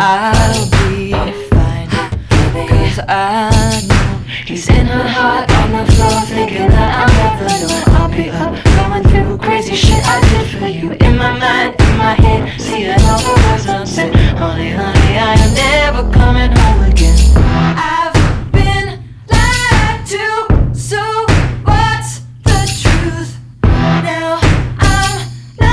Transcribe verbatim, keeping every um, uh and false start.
I'll be fine, cause I know he's in her heart on the floor, thinking that I'll never know. I'll be up, going through crazy shit I did for you.